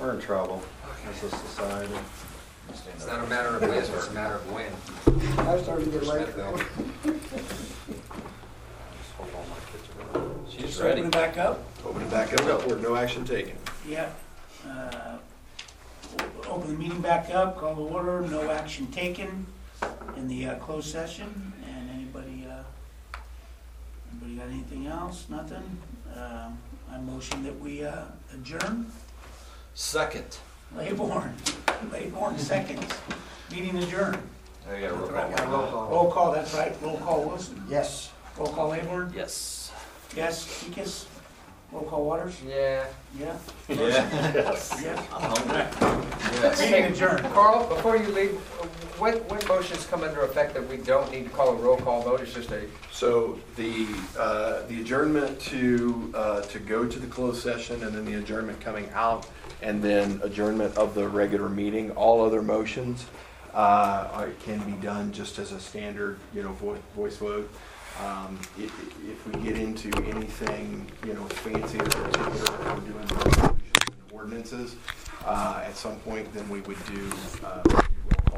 We're in trouble as a society. It's not a matter of if, it's a matter of when. I started to get late though. She's Open ready. it back up? Open it back up, or no action taken. Yeah. Open the meeting back up, call to order, no action taken in the closed session. And anybody got anything else? Nothing? I motion that we adjourn. Second. Laybourne seconds. Meeting adjourned. I got a roll Yeah, call. roll call. Roll call, that's right. Roll call Wilson. Yes. Roll call Laybourne. Yes. Yes. Kikis. Roll call Waters. Yeah. Yeah. Yes. Yeah. I'm hungry. Meeting adjourned. Carl, before you leave, what motions come under effect that we don't need to call a roll call vote? It's just a, So the adjournment to go to the closed session, and then the adjournment coming out, and then adjournment of the regular meeting. All other motions can be done just as a standard, voice vote. If we get into anything, fancy or particular, if we're doing resolutions and ordinances, at some point, then we would do